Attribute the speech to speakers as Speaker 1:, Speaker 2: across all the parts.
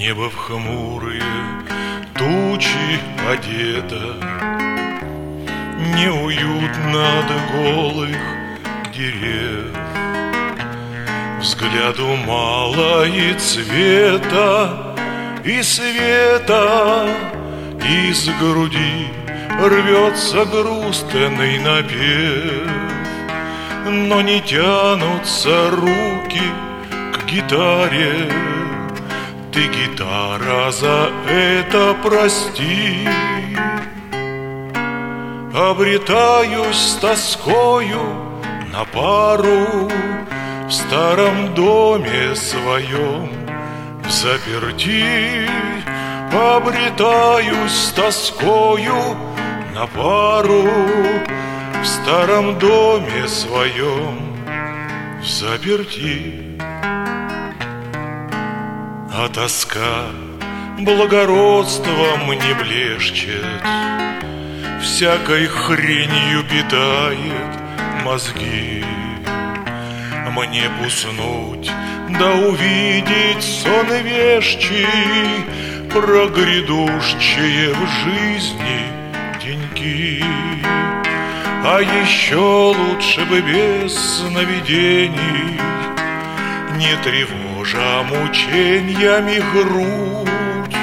Speaker 1: Небо в хмурые тучи одето, неуютно до голых дерев. Взгляду мало и цвета, и света. Из груди рвется грустный напев, но не тянутся руки к гитаре. Ты, гитара, за это прости. Обретаюсь с тоскою на пару в старом доме своем взаперти. Обретаюсь с тоскою на пару в старом доме своем взаперти. А тоска благородством не блещет, всякой хренью питает мозги. Мне б уснуть да увидеть сон вещий про грядущие в жизни деньки. А еще лучше бы без сновидений, не тревожа мучениями грудь,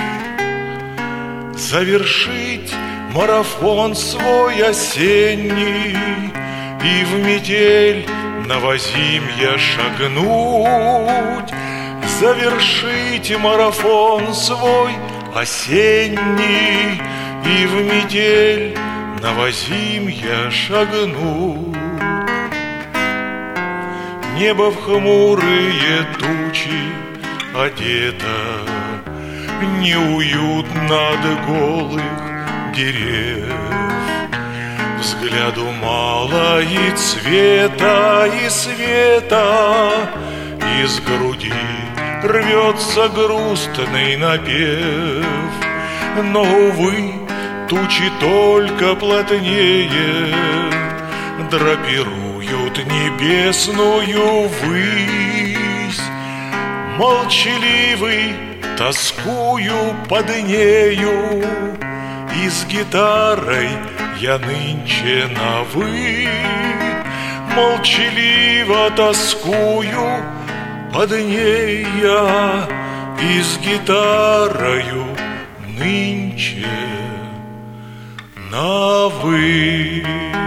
Speaker 1: завершить марафон свой осенний и в метель новозимья шагнуть. Завершить марафон свой осенний и в метель новозимья шагнуть. Небо в хмурые тучи одето, неуютно до голых дерев. Взгляду мало и цвета, и света. Из груди рвется грустный напев, но, увы, тучи только плотнее драпируют небесную высь. Молчаливый тоскую под нею, и с гитарой я нынче на «вы». Молчаливо тоскую под ней я, и с гитарою нынче на «вы».